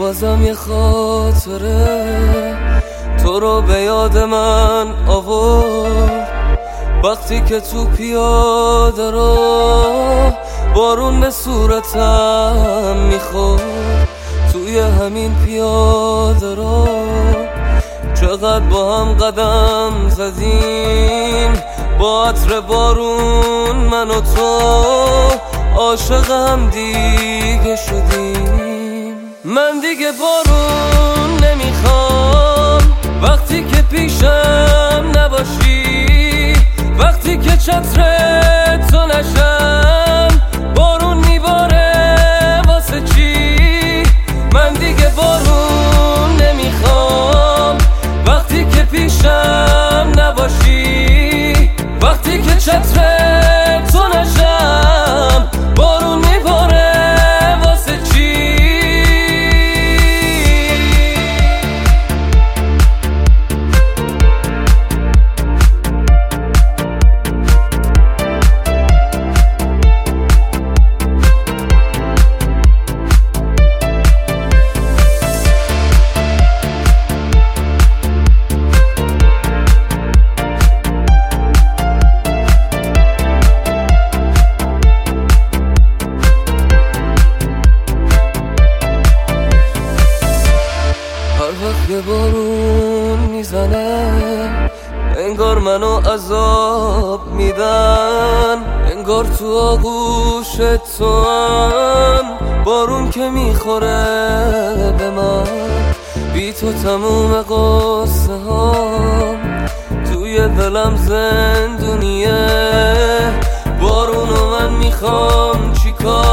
بازم یه خاطره تو رو به یاد من آورد، وقتی که تو پیاده رو بارون به صورتم میخورد. توی همین پیاده رو چقدر با هم قدم زدیم، با عطر بارون من و تو عاشق هم دیگه شدیم. من دیگه بارون نمیخوام وقتی که پیشم نباشی، وقتی که چتر تو نشم بارون میباره واسه چی. من دیگه بارون نمیخوام وقتی که پیشم نباشی، وقتی که چتر تو نشم بارون میباره واسه چی. یه بارون میزنه انگار منو عذاب میدن، انگار تو آغوش تو هم بارون که میخوره به من. بی تو تموم قصه هام توی دلم زندونیه، بارونو من میخوام چیکار